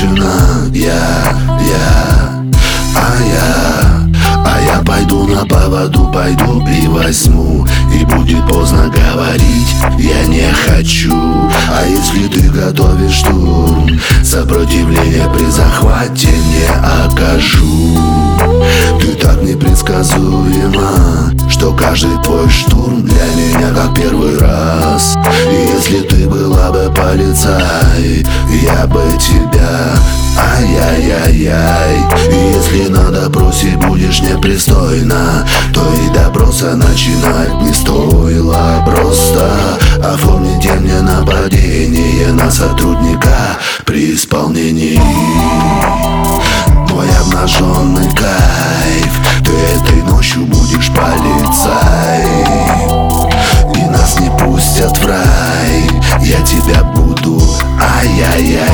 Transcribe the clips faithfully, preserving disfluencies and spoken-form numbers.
женщина, я, я, а я, а я пойду на поводу, пойду и возьму. И будет поздно говорить, я не хочу. А если ты готовишь штурм, сопротивление при захвате не окажу. Ты так непредсказуема, что каждый твой штурм для меня как первый раз. И если ты была бы полицай, я бы тебя, ай-яй-яй-яй. И если на допросе будешь непристойна, то и допроса начинать не стоило. Просто оформите мне нападение на сотрудника при исполнении. Мой обнаженный кайф, ты этой ночью будешь полицай. И нас не пустят в рай, я тебя буду, ай-яй-яй-яй.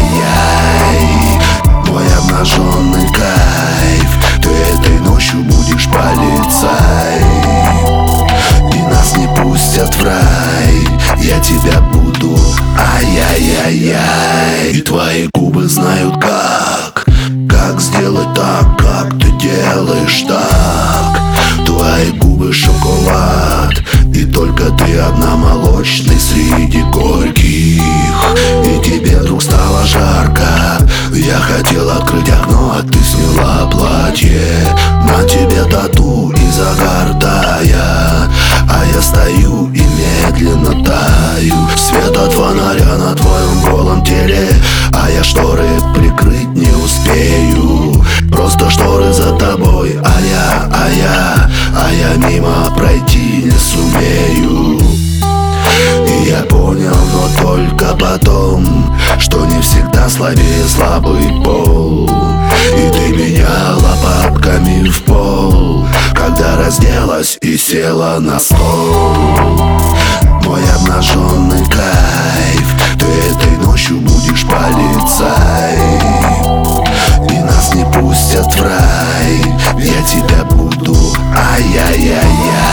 Мой обнаженный кайф, ты этой ночью будешь полицай. И нас не пустят в рай, я тебя буду, ай-яй-яй-яй. И твои губы знают как, как сделать так, как ты делаешь так. Твои губы шоколад, и только ты одна молочной среди горьких. И тебе вдруг стало жарко, я хотел открыть окно, а ты сняла платье. На тебе тату и загар тая, а я стою и медленно таю. Свет от фонаря на твоем голом теле, а я шторы прикрыть не успею. Просто шторы за тобой, а я, а я, а я мимо пройти не сумею. И я понял, но только потом, что не всегда слабее слабый пол. И ты меня лопатками в пол, когда разделась и села на стол. Мой обнаженный кайф, ты этой ночью будешь полицай. И нас не пустят в рай, я тебя буду, ай-яй-яй-яй.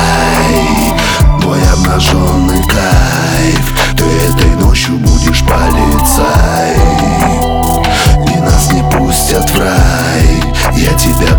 Мой обнаженный кайф, ты этой ночью будешь полицай. И нас не пустят в рай, я тебя